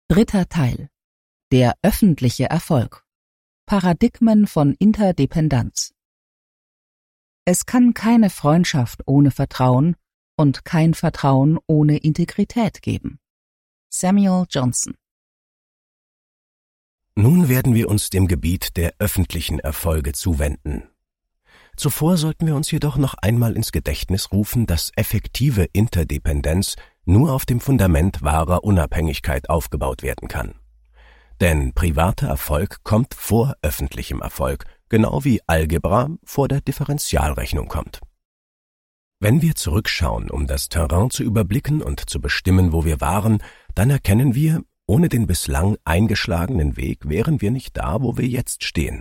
Dritter Teil. Der öffentliche Erfolg. Paradigmen von Interdependenz. Es kann keine Freundschaft ohne Vertrauen und kein Vertrauen ohne Integrität geben. Samuel Johnson. Nun werden wir uns dem Gebiet der öffentlichen Erfolge zuwenden. Zuvor sollten wir uns jedoch noch einmal ins Gedächtnis rufen, dass effektive Interdependenz nur auf dem Fundament wahrer Unabhängigkeit aufgebaut werden kann. Denn privater Erfolg kommt vor öffentlichem Erfolg, genau wie Algebra vor der Differentialrechnung kommt. Wenn wir zurückschauen, um das Terrain zu überblicken und zu bestimmen, wo wir waren, dann erkennen wir, ohne den bislang eingeschlagenen Weg wären wir nicht da, wo wir jetzt stehen.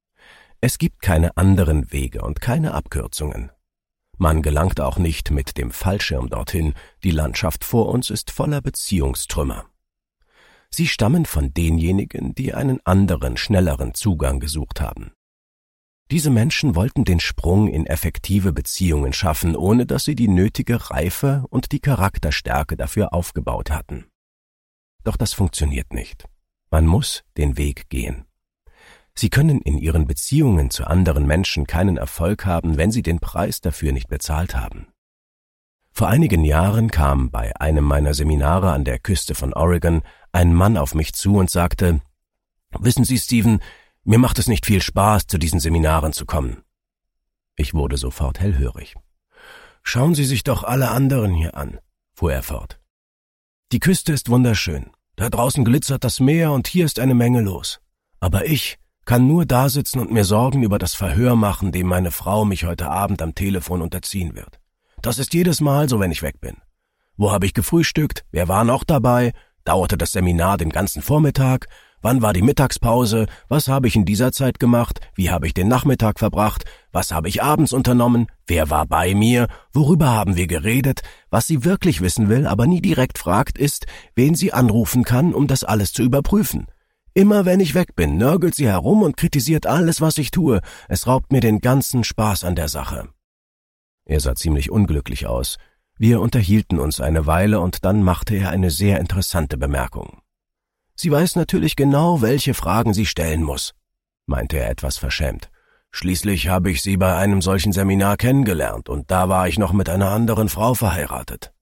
Es gibt keine anderen Wege und keine Abkürzungen. Man gelangt auch nicht mit dem Fallschirm dorthin, die Landschaft vor uns ist voller Beziehungstrümmer. Sie stammen von denjenigen, die einen anderen, schnelleren Zugang gesucht haben. Diese Menschen wollten den Sprung in effektive Beziehungen schaffen, ohne dass sie die nötige Reife und die Charakterstärke dafür aufgebaut hatten. Doch das funktioniert nicht. Man muss den Weg gehen. Sie können in ihren Beziehungen zu anderen Menschen keinen Erfolg haben, wenn sie den Preis dafür nicht bezahlt haben. Vor einigen Jahren kam bei einem meiner Seminare an der Küste von Oregon ein Mann auf mich zu und sagte: »Wissen Sie, Stephen, mir macht es nicht viel Spaß, zu diesen Seminaren zu kommen.« Ich wurde sofort hellhörig. »Schauen Sie sich doch alle anderen hier an«, fuhr er fort. »Die Küste ist wunderschön. Da draußen glitzert das Meer und hier ist eine Menge los. Aber ich kann nur da sitzen und mir Sorgen über das Verhör machen, dem meine Frau mich heute Abend am Telefon unterziehen wird. Das ist jedes Mal so, wenn ich weg bin. Wo habe ich gefrühstückt? Wer war noch dabei? Dauerte das Seminar den ganzen Vormittag? Wann war die Mittagspause? Was habe ich in dieser Zeit gemacht? Wie habe ich den Nachmittag verbracht? Was habe ich abends unternommen? Wer war bei mir? Worüber haben wir geredet? Was sie wirklich wissen will, aber nie direkt fragt, ist, wen sie anrufen kann, um das alles zu überprüfen. Immer wenn ich weg bin, nörgelt sie herum und kritisiert alles, was ich tue. Es raubt mir den ganzen Spaß an der Sache.« Er sah ziemlich unglücklich aus. Wir unterhielten uns eine Weile und dann machte er eine sehr interessante Bemerkung. »Sie weiß natürlich genau, welche Fragen sie stellen muss«, meinte er etwas verschämt. »Schließlich habe ich sie bei einem solchen Seminar kennengelernt und da war ich noch mit einer anderen Frau verheiratet.«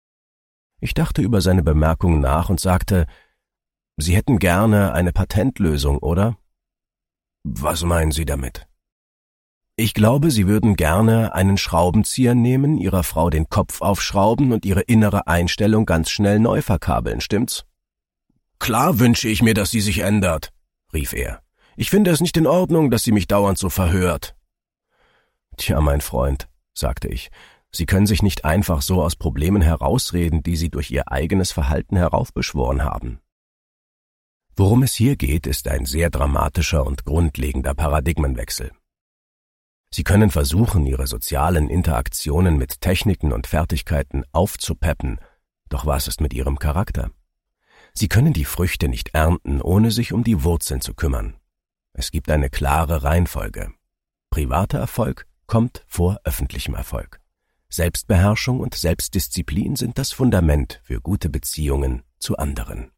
Ich dachte über seine Bemerkung nach und sagte: »Sie hätten gerne eine Patentlösung, oder?« »Was meinen Sie damit?« »Ich glaube, Sie würden gerne einen Schraubenzieher nehmen, Ihrer Frau den Kopf aufschrauben und ihre innere Einstellung ganz schnell neu verkabeln, stimmt's?« »Klar wünsche ich mir, dass sie sich ändert«, rief er. »Ich finde es nicht in Ordnung, dass sie mich dauernd so verhört.« »Tja, mein Freund«, sagte ich, »Sie können sich nicht einfach so aus Problemen herausreden, die Sie durch Ihr eigenes Verhalten heraufbeschworen haben.« Worum es hier geht, ist ein sehr dramatischer und grundlegender Paradigmenwechsel. Sie können versuchen, Ihre sozialen Interaktionen mit Techniken und Fertigkeiten aufzupeppen, doch was ist mit Ihrem Charakter? Sie können die Früchte nicht ernten, ohne sich um die Wurzeln zu kümmern. Es gibt eine klare Reihenfolge. Privater Erfolg kommt vor öffentlichem Erfolg. Selbstbeherrschung und Selbstdisziplin sind das Fundament für gute Beziehungen zu anderen.